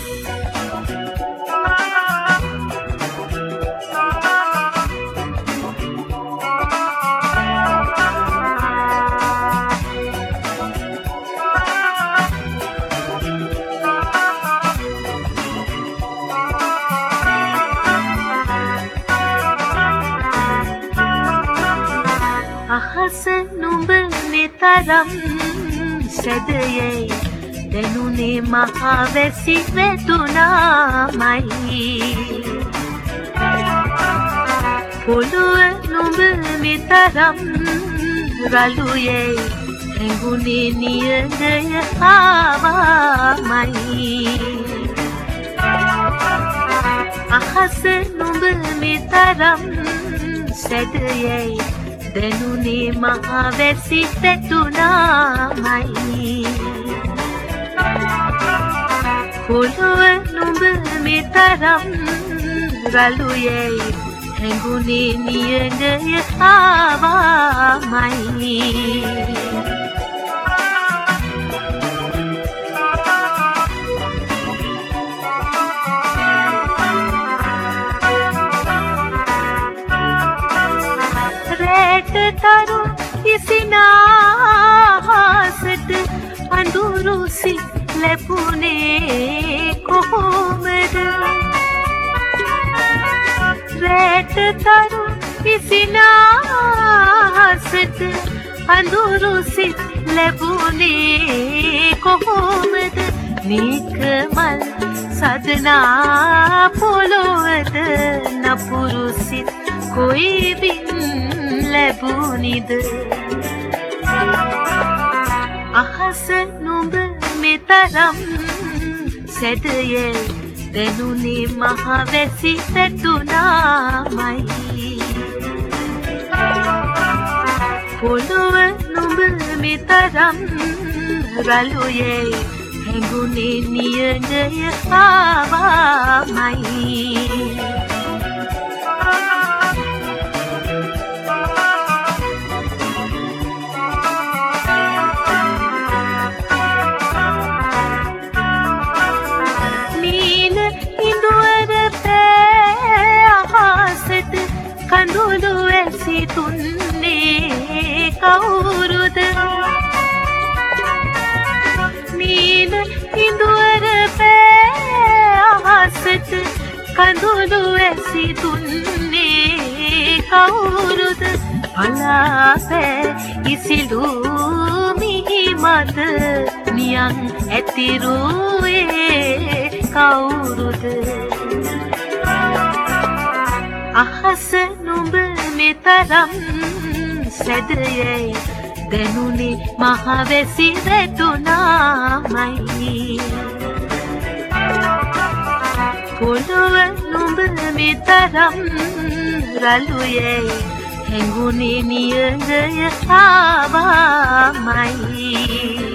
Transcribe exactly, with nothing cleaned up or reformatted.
අහස නුඹ නිතරම් සැදයේ දැනුනේ මහා වැසි වැටුණාමයි පොළොව නුඹ නිතරම් රළුයේ හැඟුනේ නියඳය ආවාමයි අහස නුඹ නිතරම් සැදයේ දැනුනේ මහා වැසි වැටුණාමයි පොළොව නුඹ මෙතරම් රළුයේ හැඟුනේ නියඳය ආවාමයි තරු ඉසිනාහසට අඳුරුසි ලැබුණේ කොහොමද රැට තරු ඉසිනාහසට අඳුරුසි ලැබුණේ කොහොමද නිකමල් සදනා පොළොවද නපුරුසිත් කොයිවින් ලැබුණිද අහස නුඹ මෙතරම් සැදයේ දැනුනේ මහා වැසි වැටුණාමයි පොළොව නුඹ මෙතරම් රළුයේ හැඟුනේ නියඳය ආවාමයි කඳුළු ඇසි තුන්නේ කවුරුද නීල ඉඳුවර පෑ අහසට කඳුළු ඇසි තුන්නේ කවුරුද අලාපෑ ඉසිලු මිහි මත නියන් ඇතිරුවේ කවුරුද අහස නුඹ මෙතරම් සැදයේ දැනුනේ මහා වැසි වැටුණාමයි පොළොව නුඹ මෙතරම් රළුයේ හැඟුනේ නියඳය ආවාමයි